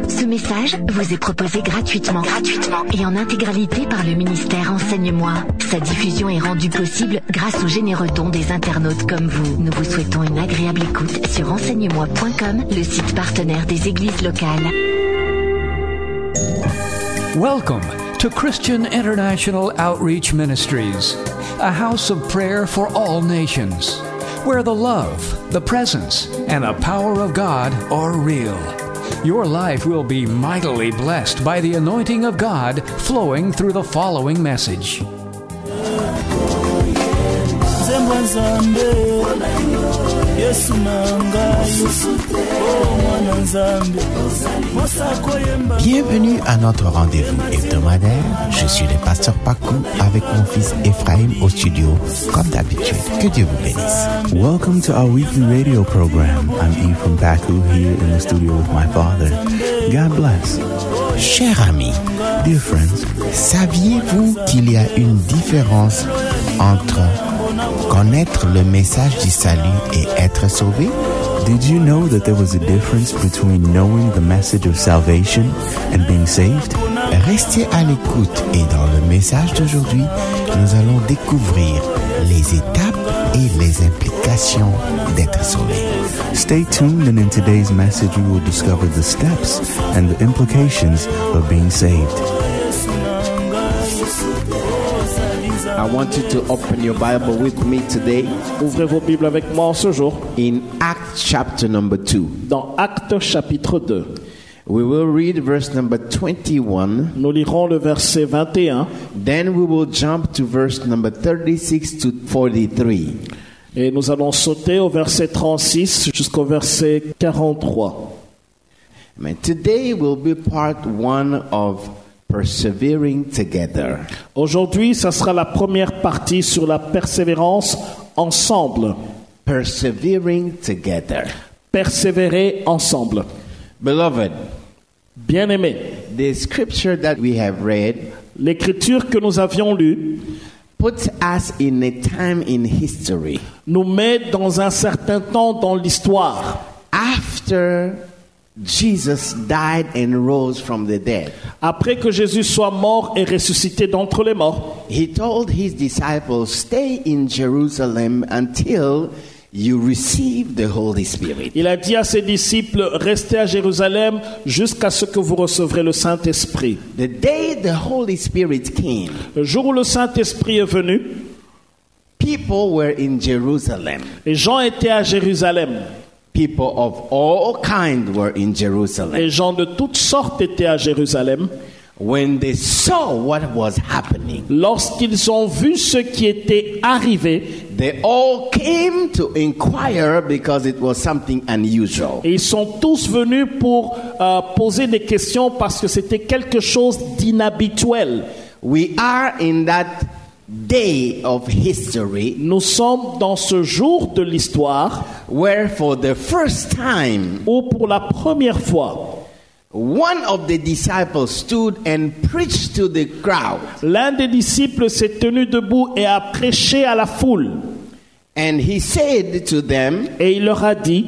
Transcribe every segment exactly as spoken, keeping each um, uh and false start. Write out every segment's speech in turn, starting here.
Ce message vous est proposé gratuitement, gratuitement et en intégralité par le ministère Enseigne-moi. Sa diffusion est rendue possible grâce aux généreux dons des internautes comme vous. Nous vous souhaitons une agréable écoute sur enseigne moi point com, le site partenaire des églises locales. Welcome to Christian International Outreach Ministries, a house of prayer for all nations, where the love, the presence, and the power of God are real. Your life will be mightily blessed by the anointing of God flowing through the following message. Bienvenue à notre rendez-vous hebdomadaire. Je suis le pasteur Pakou avec mon fils Ephraim au studio, comme d'habitude. Que Dieu vous bénisse. Welcome to our weekly radio program. I'm Ephraim Pakou here in the studio with my father. God bless. Chers amis, dear friends, saviez-vous qu'il y a une différence entre connaître le message du salut et être sauvé? Did you know that there was a difference between knowing the message of salvation and being saved? Restez à l'écoute et dans le message d'aujourd'hui, nous allons découvrir les étapes et les implications d'être sauvé. Stay tuned, and in today's message we will discover the steps and the implications of being saved. I want you to open your Bible with me today. Ouvrez vos Bibles avec moi ce jour. In Acts chapter number two. Dans Actes chapitre deux. We will read verse number twenty-one. Nous lirons le verset vingt et un. Then we will jump to verse number thirty-six to forty-three. Et nous allons sauter au verset trente-six jusqu'au verset quarante-trois. Amen. Today will be part one of persevering together. Aujourd'hui, ça sera la première partie sur la persévérance ensemble. Persevering together. Persévérer ensemble. Beloved, bien-aimés, the scripture that we have read, l'écriture que nous avions lue, puts us in a time in history. Nous met dans un certain temps dans l'histoire. After Jesus died and rose from the dead. Après que Jésus soit mort et ressuscité d'entre les morts, he told his disciples, stay in Jerusalem until you receive the Holy Spirit. Il a dit à ses disciples, restez à Jérusalem jusqu'à ce que vous recevrez le Saint-Esprit. The day the Holy Spirit came, le jour où le Saint-Esprit est venu, people were in Jerusalem. Les gens étaient à Jérusalem. People of all kinds were in Jerusalem. Les gens de toutes sortes étaient à Jérusalem. When they saw what was happening, lorsqu'ils ont vu ce qui était arrivé, they all came to inquire because it was something unusual. Et ils sont tous venus pour euh, poser des questions parce que c'était quelque chose d'inhabituel. We are in that day of history. Nous sommes dans ce jour de l'histoire where for the first time, où pour la première fois, one of the disciples stood and preached to the crowd. L'un des disciples s'est tenu debout et a prêché à la foule. And he said to them, et il leur a dit,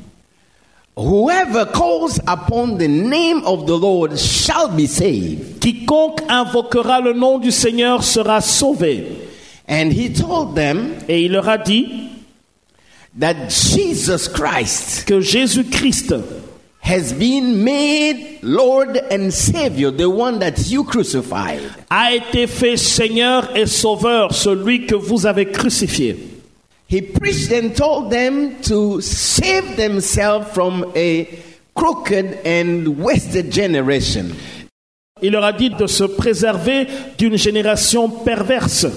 whoever calls upon the name of the Lord shall be saved. Quiconque invoquera le nom du Seigneur sera sauvé. And he told them, et il leur a dit, that Jesus Christ, que Jésus-Christ has been made Lord and Savior, the one that you crucified. A été fait Seigneur et Sauveur, celui que vous avez crucifié. He preached and told them to save themselves from a crooked and wasted generation. Il leur a dit de se préserver d'une génération perverse.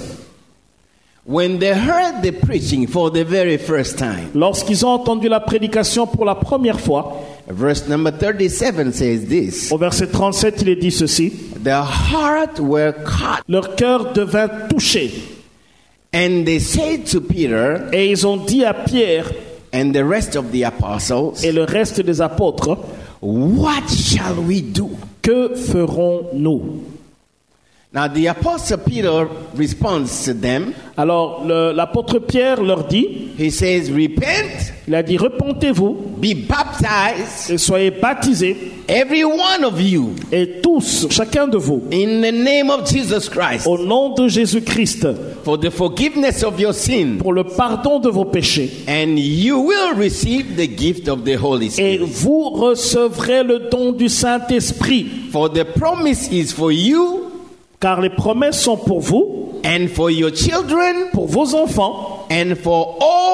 When they heard the preaching for the very first time, lorsqu'ils ont entendu la prédication pour la première fois, verse number thirty-seven says this. Au verset trente-sept, il est dit ceci. Their heart were caught. Leur cœur devint touché. And they said to Peter, et ils ont dit à Pierre, and the rest of the apostles, et le reste des apôtres, what shall we do? Que ferons-nous? Now the Apostle Peter responds to them. Alors le, l'apôtre Pierre leur dit, He says, repent, il a dit, repentez-vous be baptized, et soyez baptisés, every one of you, et tous, chacun de vous, in the name of Jesus Christ, au nom de Jésus-Christ, for the forgiveness of your sin, pour le pardon de vos péchés. and you will receive the gift of the Holy Et Spirit. vous recevrez le don du Saint-Esprit, For the promise is for you car les promesses sont pour vous, and for your children pour vos enfants, and for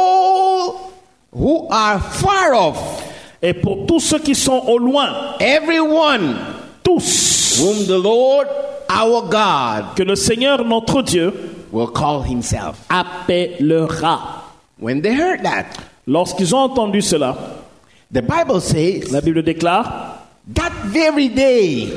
all who are far off, et pour tous ceux qui sont au loin, everyone tous, whom the Lord our God que le Seigneur notre Dieu will call himself. appellera. When they heard that, Lorsqu'ils ont entendu cela, the Bible says la Bible déclare, that very day,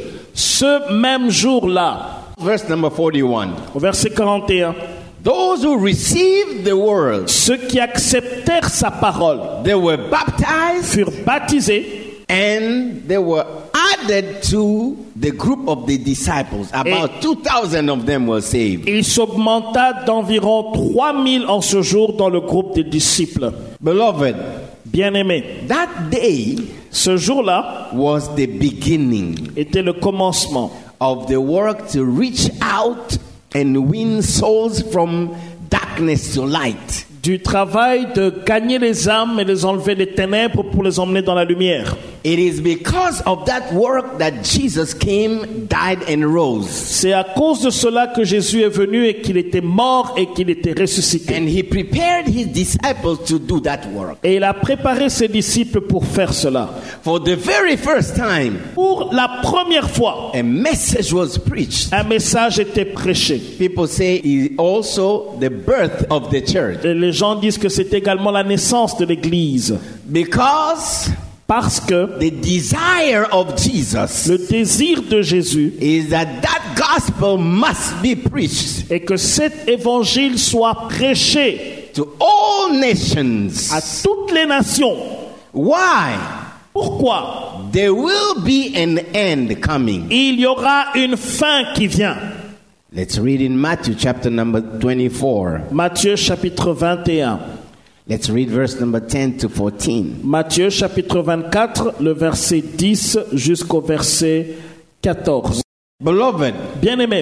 ce même jour-là, verse number forty-one, au verset quarante et un, those who received the word, ceux qui acceptèrent sa parole they were baptized furent baptisés and they were added to the group of the disciples. About two thousand of them were saved. et il s'augmenta d'environ trois mille en ce jour dans le groupe des disciples. Beloved, Bien-aimés, that day ce jour-là was the beginning était le commencement of the work to reach out and win souls from darkness to light. du travail de gagner les âmes et les enlever des ténèbres pour les emmener dans la lumière. It is because of that work that Jesus came, died, and rose. C'est à cause de cela que Jésus est venu et qu'il était mort et qu'il était ressuscité. And he prepared his disciples to do that work. Et il a préparé ses disciples pour faire cela. For the very first time, Pour la première fois, a message was preached. un message était prêché. People say it's also the birth of the church. Et les gens disent que c'est également la naissance de l'Église. Because Parce que the desire of Jesus le désir de Jésus is that that gospel must be preached est que cet évangile soit prêché to all à nations. toutes les nations. Why? Pourquoi? There will be an end coming. Il y aura une fin qui vient. Let's read in Matthew chapter number twenty-four. Matthieu chapitre vingt et un. Let's read verse number ten to fourteen. Matthieu chapitre vingt-quatre, le verset dix jusqu'au verset quatorze. Beloved, Bien-aimés,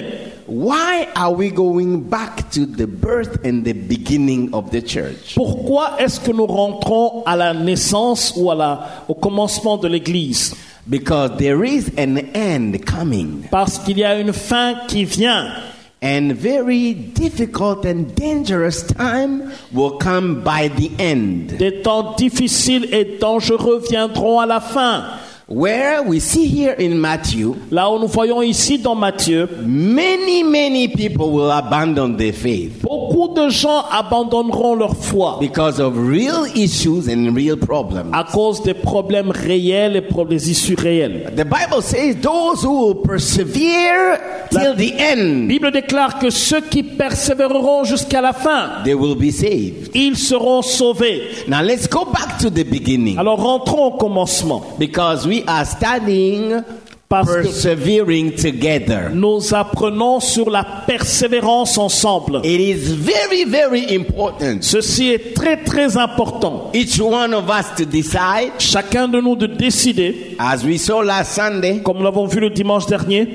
why are we going back to the birth and the beginning of the church? pourquoi est-ce que nous rentrons à la naissance ou à la, au commencement de l'Église? Because there is an end coming. Parce qu'il y a une fin qui vient. And very difficult and dangerous time will come by the end. Des temps difficiles et dangereux viendront à la fin. Where we see here in Matthew, Là où nous voyons ici dans Matthieu, many, many people will abandon their faith beaucoup de gens abandonneront leur foi because of real issues and real problems. à cause des problèmes réels et pour des issues réelles. The Bible says those who will persevere till the La end, Bible déclare que ceux qui persévéreront jusqu'à la fin, they will be saved. ils seront sauvés. Now let's go back to the beginning, Alors rentrons au commencement, because we are studying parce que persevering together. nous apprenons sur la persévérance ensemble. It is very, very important. Ceci est très très important. Each one of us to decide, Chacun de nous de décider, as we saw last Sunday, comme nous l'avons vu le dimanche dernier,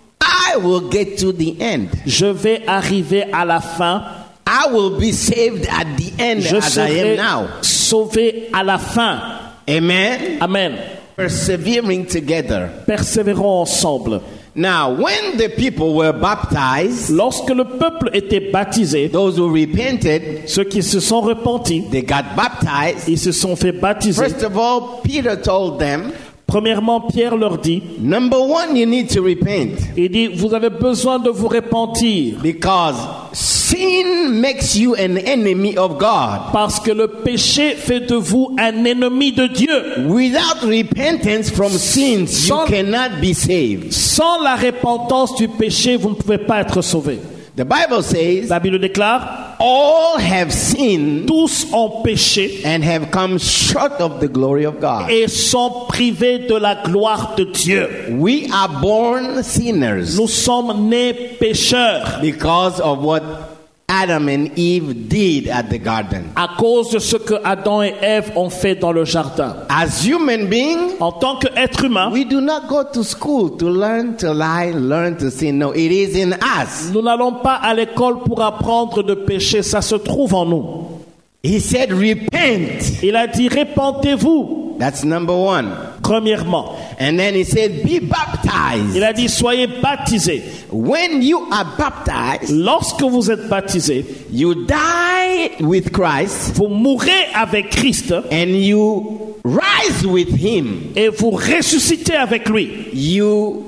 I will get to the end. je vais arriver à la fin, I will be saved at the end je as I serai am now. sauvé à la fin. Amen. Amen. Persevering together. Persévérons ensemble. Now, when the people were baptized, Lorsque le peuple était baptisé, those who repented, ceux qui se sont repentis, they got baptized. ils se sont fait baptiser. First of all, Peter told them, Premièrement, Pierre leur dit, number one, you need to repent il dit, vous avez besoin de vous repentir because sin makes you an enemy of God. parce que le péché fait de vous un ennemi de Dieu. Without repentance from sins, you Sans- cannot be saved. Sans la repentance du péché, vous ne pouvez pas être sauvé. The Bible says, La Bible déclare, all have sinned tous ont péché and have come short of the glory of God. et sont privés de la gloire de Dieu. We are born sinners Nous sommes nés pécheurs because of what Adam and Eve did at the garden. à cause de ce que Adam et Ève ont fait dans le jardin. As human beings, En tant qu'être humain, we do not go to school to learn to lie, learn to sin. No, it is in us. nous n'allons pas à l'école pour apprendre de pécher, ça se trouve en nous. He said, repent. Il a dit répentez-vous, That's number one. premièrement. And then he said, be baptized. Il a dit soyez baptisés. When you are baptized, Lorsque vous êtes baptisés, you die with Christ vous mourrez avec Christ and you rise with him. et vous ressuscitez avec lui. You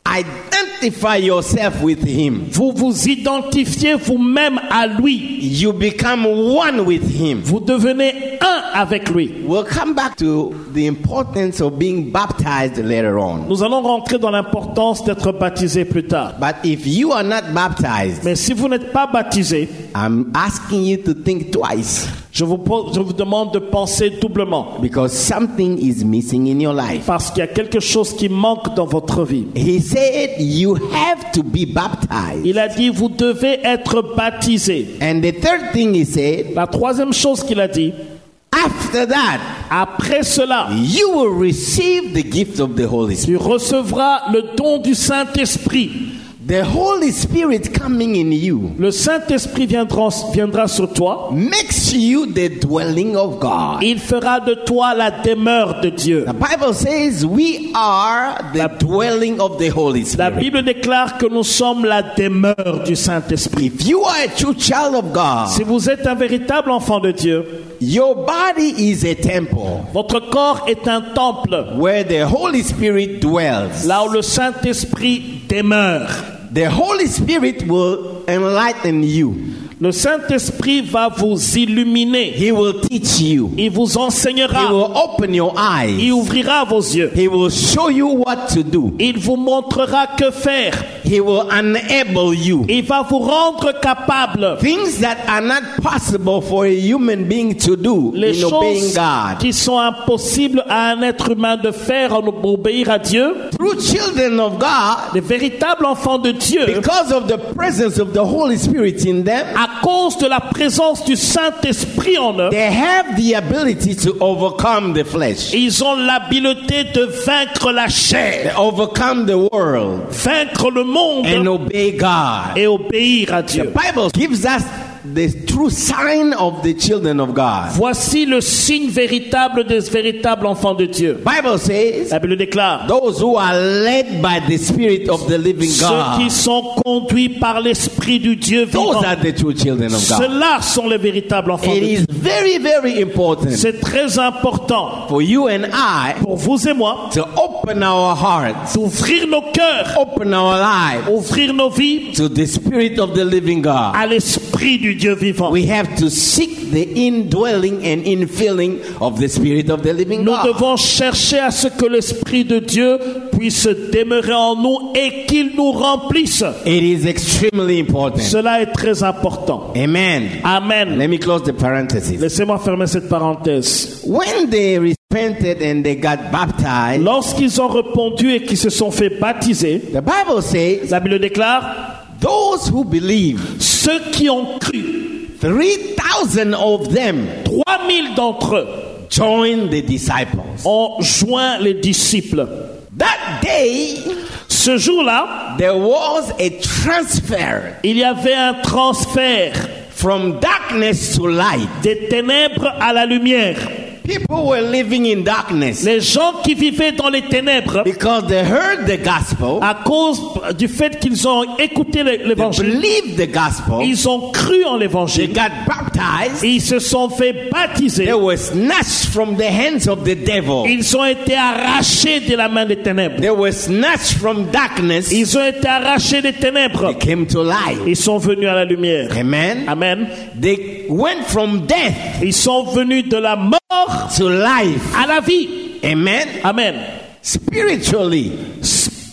identify yourself with him. Vous vous identifiez vous-même à lui. You become one with him. Vous devenez un avec lui. We'll come back to the importance of being baptized later on. Nous allons rentrer dans l'importance d'être baptisé plus tard. But if you are not baptized, Mais si vous n'êtes pas baptisé, I'm asking you to think twice je vous, pose, je vous demande de penser doublement. because something is missing in your life. Parce qu'il y a quelque chose qui manque dans votre vie. He said you have to be baptized. Il a dit, vous devez être baptisé. And the third thing he said, La troisième chose qu'il a dit, after that, après cela, you will receive the gift of the Holy Spirit. tu recevras le don du Saint-Esprit. The Holy Spirit coming in you Le Saint-Esprit viendra, viendra sur toi. makes you the dwelling of God. Il fera de toi la demeure de Dieu. The Bible says we are the dwelling of the Holy La Spirit. Bible déclare que nous sommes la demeure du Saint-Esprit. If you are a true child of God, Si vous êtes un véritable enfant de Dieu, your body is a temple votre corps est un temple, where the Holy Spirit dwells. là où le Saint-Esprit demeure. The Holy Spirit will enlighten you. Le Saint-Esprit va vous illuminer. He will teach you. Il vous He enseignera. will open your eyes. Il ouvrira vos yeux. He will show you what to do. Il vous montrera que faire. He will enable you. Il va vous rendre capable. Things that are not possible for a human being to do Les in obeying choses God. qui sont impossibles à un être humain de faire en obéir à Dieu, True children of God, les véritables enfants de Dieu, because of the presence of the Holy Spirit in them, à cause de la présence du Saint-Esprit en eux, they have the ability to overcome the flesh, ils ont l'habileté de vaincre la chair, they overcome the world, vaincre le monde and obey God. et obéir à The Dieu. Bible gives us the true sign of the children of God. Voici le signe véritable des véritables enfants de Dieu. Bible says, La Bible déclare, those who are led by the Spirit of the living ceux qui God, sont conduits par l'Esprit du Dieu those vivant, are the true children of God. ceux-là sont les véritables enfants It de Dieu. is very, very important C'est très important for you and I pour vous et moi to open our hearts, d'ouvrir nos cœurs, open our lives ouvrir nos vies to the Spirit of the living God. à l'Esprit du Dieu vivant. We have to seek the indwelling and infilling of the Spirit of the living Nous God. devons chercher à ce que l'Esprit de Dieu puisse demeurer en nous et qu'il nous remplisse. It is extremely important. Cela est très important. Amen. Amen. Let me close the parenthesis. Laissez-moi fermer cette parenthèse. When they repented and they got baptized, Lorsqu'ils ont répondu et qu'ils se sont fait baptiser, the Bible says, la Bible déclare, those who believe, ceux qui ont cru, three thousand of them trois mille d'entre eux joined the disciples. ont joint les disciples. That day, Ce jour-là, there was a transfer il y avait un transfert from darkness to light. des ténèbres à la lumière. People were living in darkness Les gens qui vivaient dans les ténèbres, because they heard the gospel, à cause du fait qu'ils ont écouté they l'évangile, believed the gospel, ils ont cru en they l'évangile, got baptized, et ils se sont fait baptiser. they were snatched from the hands of the devil. Ils ont été arrachés de la main des ténèbres. They were snatched from darkness. Ils ont été arrachés des ténèbres. They came to light. Ils sont venus à la lumière. Amen. Amen. They went from death Ils sont venus de la mort to life. à la vie. Amen. Amen. Spiritually,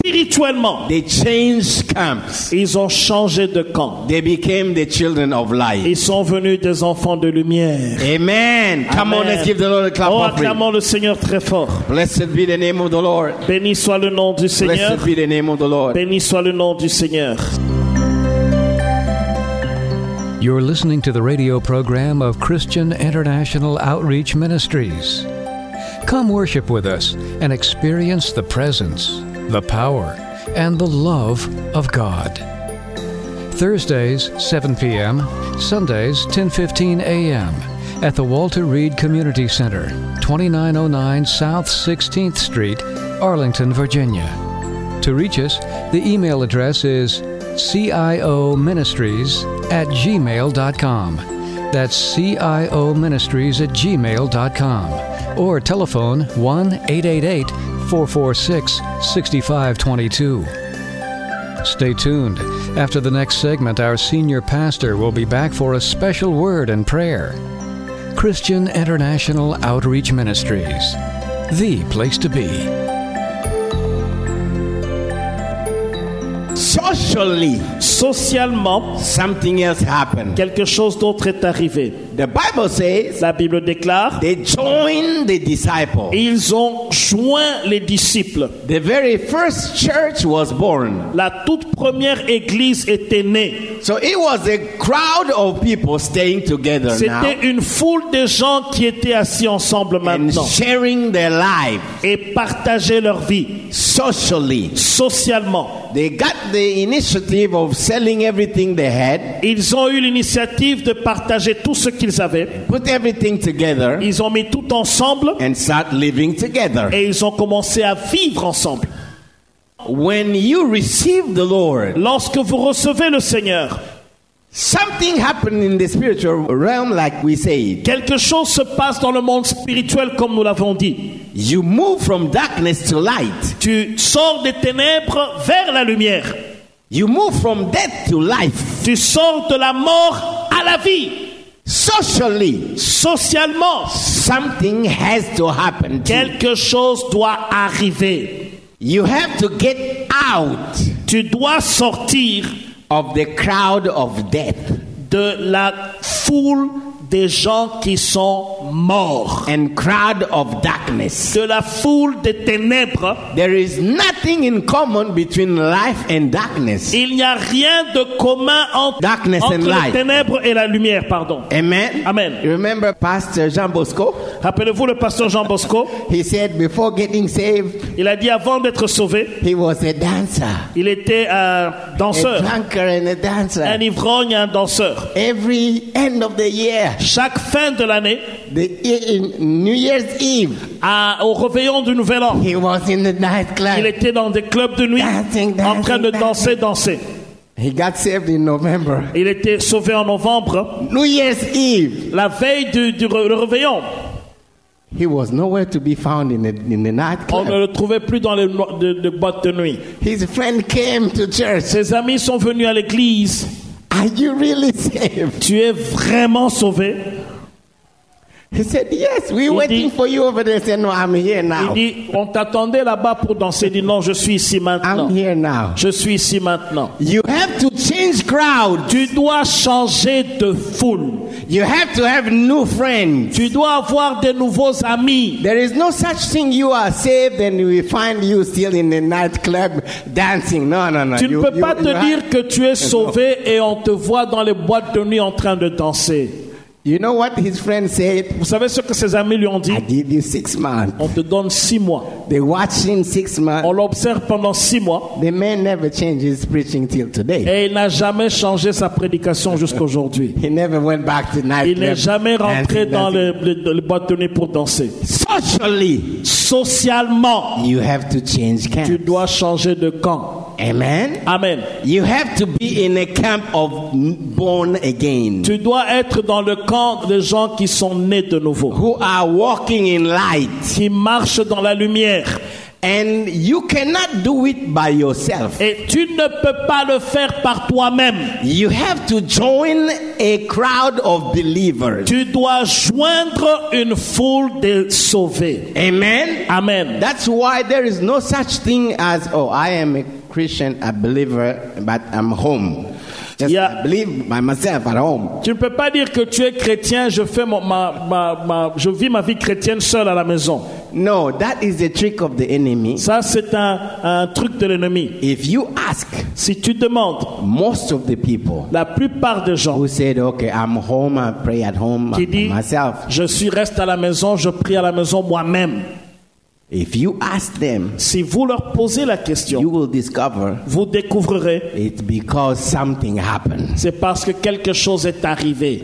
spirituellement, they changed camps. ils ont changé de camp. They became the children of light. Ils sont venus des enfants de lumière. Amen. Come on, Amen. let's give the Lord a clap Oh, offering. acclamons le Seigneur très fort. Blessed be the name of the Lord. Béni soit le nom du Seigneur. Blessed be the name of the Lord. Béni soit le nom du Seigneur. You're listening to the radio program of Christian International Outreach Ministries. Come worship with us and experience the presence, the power, and the love of God. Thursdays, seven p.m., Sundays, ten fifteen a.m. at the Walter Reed Community Center, twenty-nine oh nine South sixteenth Street, Arlington, Virginia. To reach us, the email address is CIOministries at gmail dot com. That's CIOministries at gmail dot com. Or telephone one eight eight eight, four four six, six five two two. Stay tuned. After the next segment, our senior pastor will be back for a special word and prayer. Christian International Outreach Ministries, the place to be. Socially, Socialement, something else happened. quelque chose d'autre est arrivé. The Bible says La Bible déclare, they joined the disciples. ils ont joint les disciples. The very first church was born. La toute première église était née. So it was a crowd of people staying together now C'était une foule de gens qui étaient assis ensemble and maintenant sharing their lives et partageaient leur vie socially. socialement. They got the initiative of selling everything they had, Ils ont eu l'initiative de partager tout ce qu'ils avaient. put everything together, Ils ont mis tout ensemble and start living together. et ils ont commencé à vivre ensemble. When you receive the Lord, Lorsque vous recevez le Seigneur, something happened in the spiritual realm, like we said. quelque chose se passe dans le monde spirituel comme nous l'avons dit. You move from darkness to light. Tu sors des ténèbres vers la lumière. You move from death to life. Tu sors de la mort à la vie. Socially, Socialement, something has to happen too. quelque chose doit arriver. You have to get out Tu dois sortir of the crowd of death de la foule des gens qui sont morts, and crowd of darkness. de la foule des ténèbres. There is nothing in common between life and darkness. Il n'y a rien de commun entre, Darkness entre and les light. ténèbres et la lumière, pardon. Amen. Amen. You remember Pastor Jean Bosco? Rappelez-vous le pasteur Jean Bosco, He said before getting saved, il a dit avant d'être sauvé, he was a dancer, il était un a danseur, drunkard and a dancer. un ivrogne, un danseur. Every end of the year, Chaque fin de l'année, the in New Year's Eve, à- au réveillon du Nouvel An, he was in the il nightclub. était dans des clubs de nuit, Dancing, en train de dancing, danser, danser. He got saved in November. Il était sauvé en novembre, New Year's Eve, la veille du, du re- le réveillon. he was nowhere to be found in the, in the On ne nightclub. le trouvait plus dans les no- de, de boîtes de nuit. His friend came to church. Ses amis sont venus à l'église. Are you really saved? Tu es vraiment sauvé? He said, yes, we're Il waiting dit- for you over there. He said, no, I'm here Il now. dit, on t'attendait là-bas pour danser. Il dit, non, je suis ici maintenant. I'm here now. Je suis ici maintenant. You have to change crowd. Tu dois changer de foule. You have to have new friends. Tu dois avoir de nouveaux amis. There is no such thing you are saved and we find you still in the nightclub dancing. No, no, no. Tu ne You- peux you- pas te you have- dire que tu es sauvé et on te voit dans les boîtes de nuit en train de danser. You know what his friend said? Vous savez ce que ses amis lui ont dit? I give you six months. On te donne six mois. They watched him six months. On l'observe pendant six mois The man never changed his preaching till today. et il n'a jamais changé sa prédication jusqu'à aujourd'hui. He never went back to nightclub. Il n'est jamais rentré dancing, dans dancing. les, les- les boîtes de nuit pour danser. Socially, Socialement, you have to change camp. tu dois changer de camp. Amen. Amen. You have to be in a camp of born again, Tu dois être dans le camp des gens qui sont nés de nouveau, who are walking in light. qui marchent dans la lumière. And you cannot do it by yourself. Et tu ne peux pas le faire par toi-même. You have to join a crowd of believers. Tu dois joindre une foule de sauvés. Amen. Amen. That's why there is no such thing as, oh, I am a Christian, a believer, but I'm home. Just Yeah. I believe by myself at home. Tu ne peux pas dire que tu es chrétien, je fais mon- ma, ma, ma, je vis ma vie chrétienne seul à la maison. No, that is a trick of the enemy. Ça, c'est un, un truc de l'ennemi. If you ask Si tu demandes, most of the people la plupart des gens who said, okay, I'm home, I pray at home qui disent, myself. je suis reste à la maison, je prie à la maison moi-même. If you ask them, Si vous leur posez la you question, will discover vous découvrirez, it's because something happened. c'est parce que quelque chose est arrivé.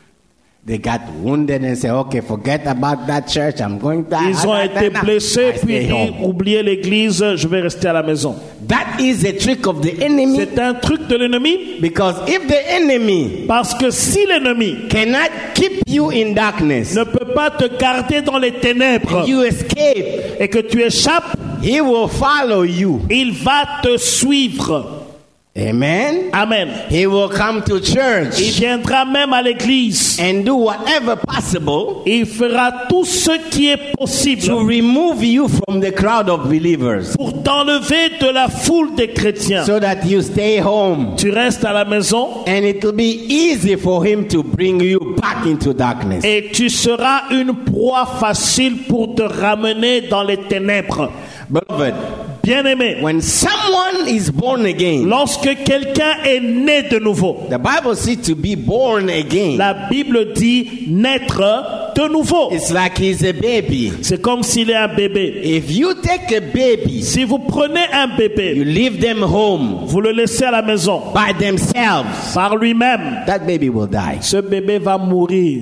They got wounded and say, okay, forget about that church. I'm going to. Ils ont été blessés, I puis stay dit, home. oubliez l'église, je vais rester à la maison. That is a trick of the enemy, C'est un truc de l'ennemi, because if the enemy parce que si l'ennemi cannot keep you in darkness, ne peut pas te garder dans les ténèbres you escape, et que tu échappes, he will follow you. il va te suivre. Amen. Amen. He will come to Il church viendra même à l'église. and do whatever possible Il fera tout ce qui est possible to remove you from the crowd of believers pour t'enlever de la foule des chrétiens. so that you stay home. Tu restes à la maison And it will be easy for him to bring you back into darkness. et tu seras une proie facile pour te ramener dans les ténèbres. Beloved, Bien-aimé, when someone is born again, lorsque quelqu'un est né de nouveau, the Bible says to be born again. la Bible dit naître de nouveau. It's like he's a baby. C'est comme s'il est un bébé. If you take a baby, Si vous prenez un you bébé, leave them home vous le laissez à la maison by themselves, par lui-même, that baby will die. ce bébé va mourir.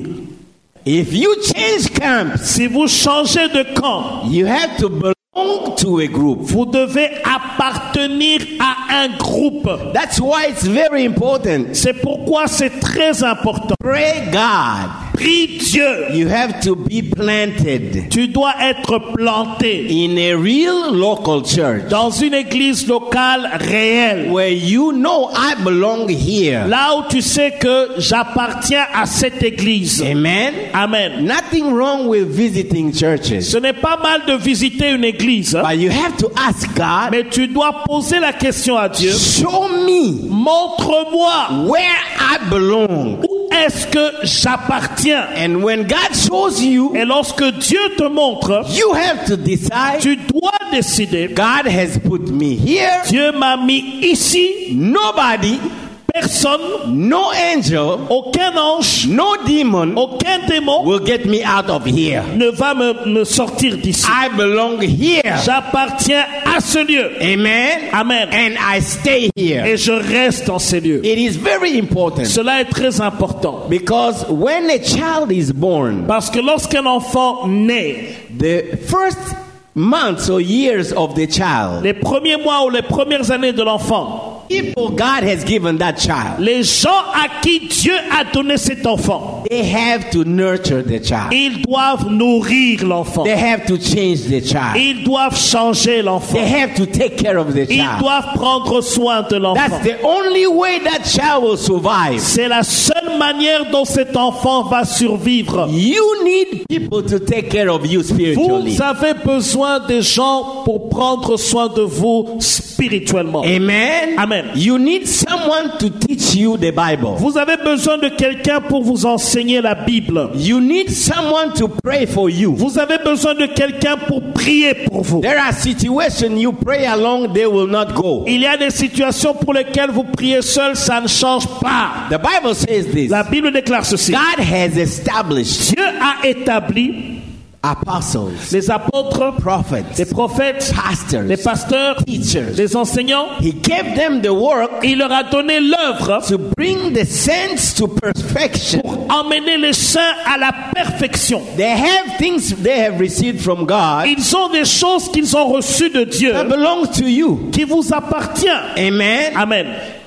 If you change camps, Si vous changez de camp, you have to belong to a group. vous devez appartenir à un groupe. That's why it's very important. C'est pourquoi c'est très important. Pray God. Prie Dieu. You have to be planted Tu dois être planté in a real local church dans une église locale réelle. where you know I belong here. Là où tu sais que j'appartiens à cette église. Amen. Amen. Nothing wrong with visiting churches. Ce n'est pas mal de visiter une église, But you have to ask God, mais tu dois poser la question à Dieu. show me Montre-moi where I belong. où est-ce que j'appartiens. And when God shows you, Et lorsque Dieu te montre, you have to decide, tu dois décider. God has put me here. Dieu m'a mis ici. Nobody, Personne, no angel, aucun ange, no demon aucun démon will get me out of here. ne va me, me sortir d'ici. I belong here. J'appartiens à ce lieu. Amen. Amen. And I stay here. Et je reste dans ces lieux. It is very important Cela est très important. because when a child is born, Parce que lorsqu'un enfant naît, the first months or years of the child, les premiers mois ou les premières années de l'enfant, people God has given that child, les gens à qui Dieu a donné cet enfant, they have to nurture the child. ils doivent nourrir l'enfant. They have to change the child. Ils doivent changer l'enfant. They have to take care of the Ils child. doivent prendre soin de l'enfant. That's the only way that child will survive. C'est la seule manière dont cet enfant va survivre. You need people to take care of you spiritually. Vous avez besoin des gens pour prendre soin de vous spirituellement. Amen. Amen. You need someone to teach you the Bible. Vous avez besoin de quelqu'un pour vous enseigner la Bible. You need someone to pray for you. Vous avez besoin de quelqu'un pour prier pour vous. There are situations you pray alone, they will not go. Il y a des situations pour lesquelles vous priez seul, ça ne change pas. The Bible says this. La Bible déclare ceci. God has established Dieu a établi apostles, les apôtres, prophets, les prophètes, pastors, les pasteurs, teachers. les enseignants. He gave them the work Il leur a donné l'œuvre to bring the saints to perfection. pour emmener les saints à la perfection. They have things they have received from God Ils ont des choses qu'ils ont reçues de Dieu that belongs to you. qui vous appartient. Amen. Amen.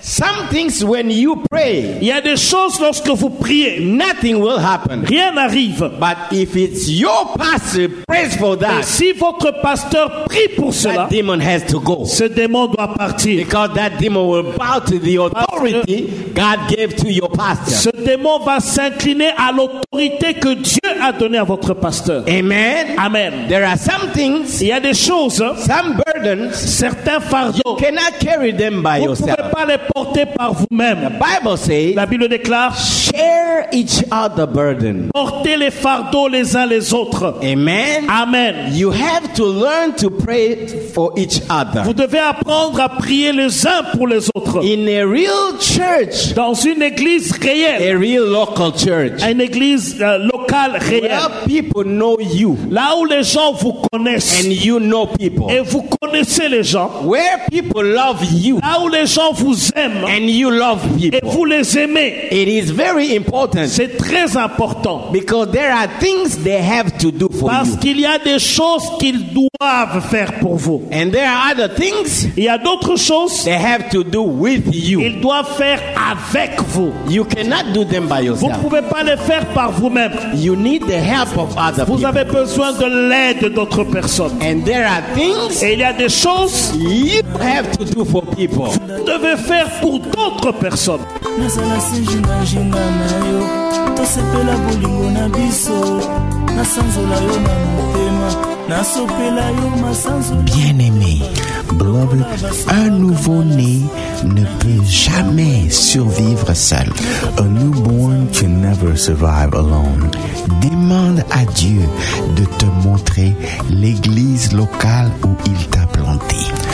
Some things when you pray, Il y a des choses lorsque vous priez, nothing will happen. rien n'arrive. But if it's your pastor prays for Et that, si votre pasteur prie pour cela, that demon has to go. ce démon doit partir. Because that demon will bow to the authority God gave to your pastor. Ce démon va s'incliner à l'autorité que Dieu a donnée à votre pasteur. Amen. Amen. There are some things, Il y a des choses, some burdens, certains fardeaux, cannot carry them by vous ne pouvez yourself. pas les porter par vous-même. The Bible says, La Bible déclare, share each other burden. portez les fardeaux les uns les autres. Amen. Amen. You have to learn to pray for each other. Vous devez apprendre à prier les uns pour les autres. In a real church, Dans une église réelle, a real local church, une église euh, locale réelle, where people know you là où les gens vous connaissent and you know people, et vous connaissez les gens, where people love you là où les gens vous aiment and you love et people. vous les aimez, It is very important c'est très important because there are things they have to do for parce you, qu'il y a des choses qu'ils doivent faire pour vous. and there are other things Il y a d'autres choses they have to do with you. qu'ils doivent faire avec vous. You cannot do them by Vous ne yourself. pouvez pas les faire par vous-même. You need the help of other Vous people. avez besoin de l'aide d'autres personnes. And there are things Et il y a des choses you have to do for people. que vous devez faire pour d'autres personnes. nazala sinjinga-jinga na yo tosepela bolingo na biso nasanzola yo na motema nasopela yo masanzola. Bien-aimé, beloved, un nouveau-né ne peut jamais survivre seul. A newborn can never survive alone. Demande à Dieu de te montrer l'église locale où il t'a planté.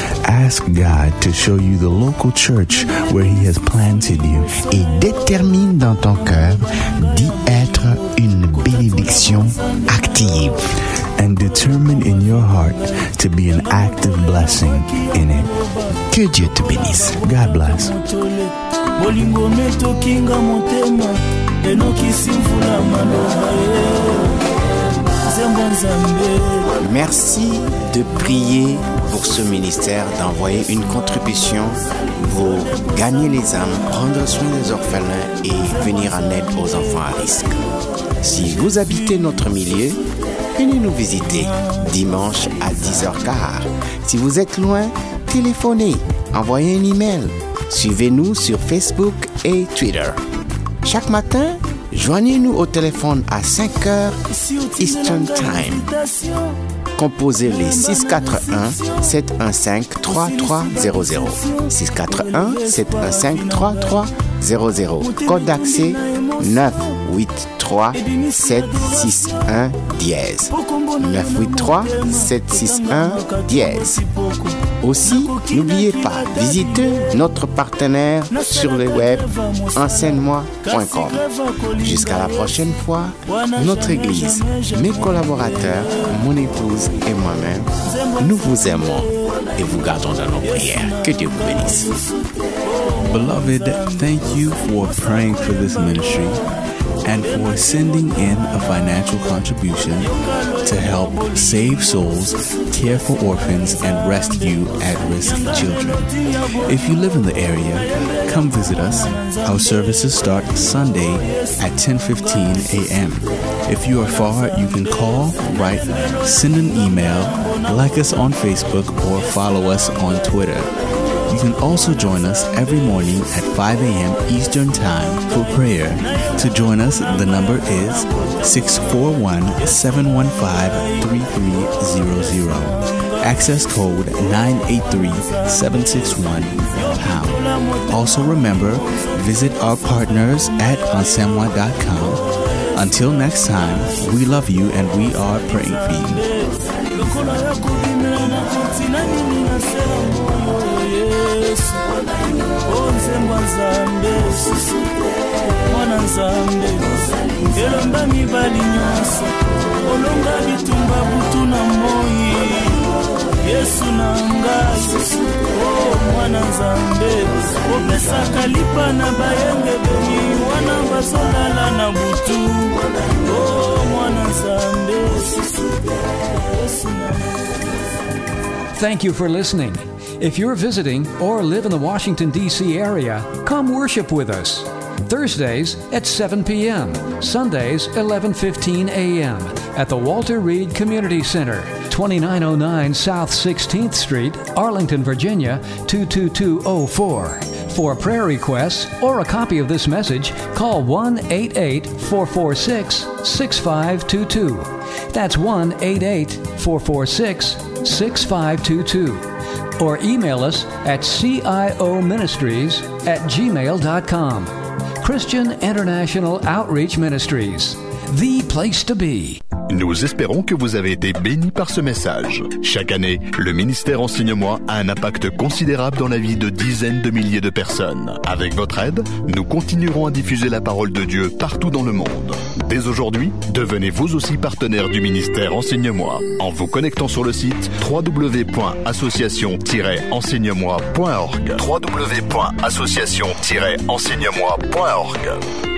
Ask God to show you the local church where He has planted you. Et détermine dans ton cœur d'y être une bénédiction active. And determine in your heart to be an active blessing in it. Que Dieu te bénisse. God bless. bolingo metokinga motema enokisi mvula maloba nzembo nzambe. Merci de prier pour ce ministère, d'envoyer une contribution pour gagner les âmes, prendre soin des orphelins et venir en aide aux enfants à risque. Si vous habitez notre milieu, venez nous visiter dimanche à dix heures quinze. Si vous êtes loin, téléphonez, envoyez un email. Suivez-nous sur Facebook et Twitter. Chaque matin, joignez-nous au téléphone à cinq heures Eastern Time. Composez les six quatre un, sept un cinq, trois trois zéro zéro. six quatre un, sept un cinq, trois trois zéro zéro. Code d'accès neuf huit trois, sept six un dièse. neuf huit trois, sept six un dièse. Aussi, n'oubliez pas, visitez notre partenaire sur le web enseigne moi point com. Jusqu'à la prochaine fois, notre Église, mes collaborateurs, mon épouse et moi-même, nous vous aimons et vous gardons dans nos prières. Que Dieu vous bénisse. Beloved, thank you for praying for this ministry and for sending in a financial contribution to help save souls, care for orphans, and rescue at-risk children. If you live in the area, come visit us. Our services start Sunday at ten fifteen a.m. If you are far, you can call, write, send an email, like us on Facebook, or follow us on Twitter. You can also join us every morning at five a.m. Eastern Time for prayer. To join us, the number is six four one, seven one five, three three zero zero. Access code nine eight three, seven six one, pound. Also remember, visit our partners at enseigne moi dot com. Until next time, we love you and we are praying for you. Nzembo nzambe mwana nzambe elonga mibali nyonso olonga bitumba butu na moi Yesu na ngai o mwana nzambe opesaka lipa na bayenge beni wana bazolala na butu o mwana nzambe Yesu na ngai. Thank you for listening. If you're visiting or live in the Washington, D C area, come worship with us. Thursdays at seven p.m., Sundays eleven fifteen a.m. at the Walter Reed Community Center, twenty-nine oh nine South sixteenth Street, Arlington, Virginia, two two two oh four. For prayer requests or a copy of this message, call one eight eight, four four six, six five two two. That's one eight eight, four four six, six five two two. Or email us at C I O ministries at gmail dot com. Christian International Outreach Ministries, the place to be. Nous espérons que vous avez été bénis par ce message. Chaque année, le ministère Enseigne-moi a un impact considérable dans la vie de dizaines de milliers de personnes. Avec votre aide, nous continuerons à diffuser la parole de Dieu partout dans le monde. Dès aujourd'hui, devenez vous aussi partenaire du ministère Enseigne-moi en vous connectant sur le site w w w point association tiret enseigne moi point org. w w w point association tiret enseigne moi point org.